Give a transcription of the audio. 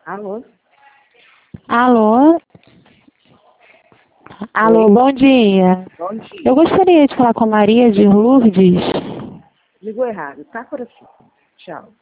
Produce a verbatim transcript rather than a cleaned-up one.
Alô? Alô? Alô, Oi. bom dia. Bom dia. Eu gostaria de falar com a Maria de Lourdes. Ligou errado. Tá por aqui. Tchau.